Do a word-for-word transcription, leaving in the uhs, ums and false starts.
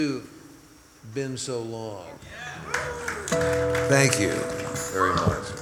You've been so long. Thank you very much.